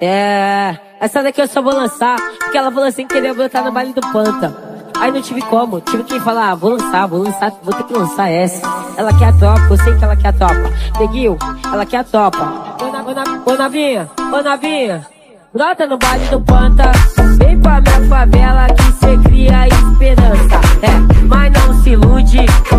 Essa daqui eu só vou lançar, porque ela falou assim que queria botar no baile do Panta. Aí não tive como, tive que falar, vou lançar, vou ter que lançar essa. Ela quer a tropa, eu sei que ela quer a tropa. Neguinho, ela quer a tropa. Ô Navinha, brota no baile do Panta. Vem pra minha favela que cê cria esperança. Mas não se ilude,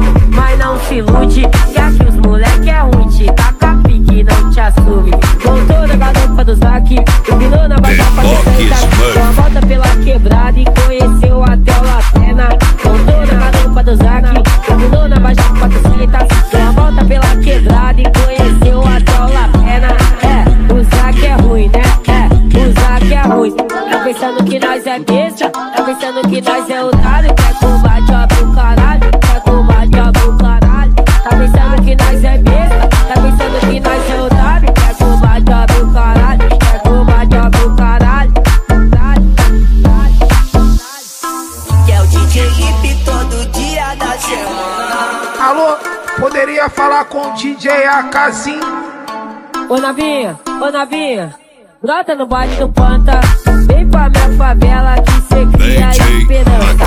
que aqui os moleque é ruim, te taca pique, não te assume. Voltou na garupa do Zac, virou na baixa pra Deu uma volta pela quebrada e conheceu até o Latena. Voltou na garupa do Zac, virou na baixa pra Deu uma volta pela quebrada e conheceu até o Latena. O Zac é ruim, né? O Zac é ruim. Tá pensando que nós é besta? Tá pensando que nós é otário? Quer combate, abre o caralho. Quer combate, abre o caralho. Tá pensando que nós é besta? Tá pensando que nós é otário? Quer combate, abre o caralho. Quer combate, abre o caralho. Que é o DJ Hip todo dia da semana. Alô, poderia falar com o DJ Akazinho? Ô Navinha, brota no baile do Panta. Vem pra minha favela que cê cria esperança.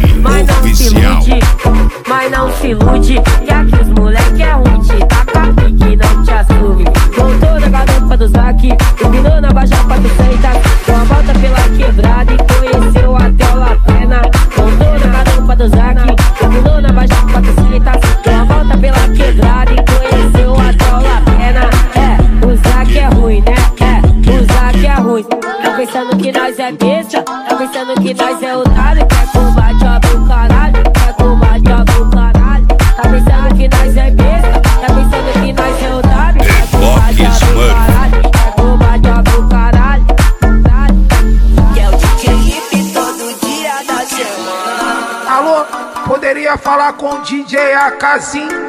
Mas não se ilude, que aqui os moleque é ruim, te taca pique, não te assume. Voltou na garupa do Zac, virou na baixa pra tu sentar. Deu uma volta pela quebrada e conheceu até o Latena. Voltou na garupa do Zac, virou na baixa pra tu sentar. Deu uma volta pela quebrada e conheceu até o Latena. O Zac é ruim, né? O Zac é ruim. Tá pensando que nós é besta? Tá pensando que nós é otário? Quer combate, abre o caralho. Quer combate, abre o caralho. Tá pensando que nós é besta? Tá pensando que nós é otário? Quer combate, abre o caralho. Quer combate, abre o caralho. Que é o DJ Hip todo dia da semana. Alô, poderia falar com o DJ Akazinho?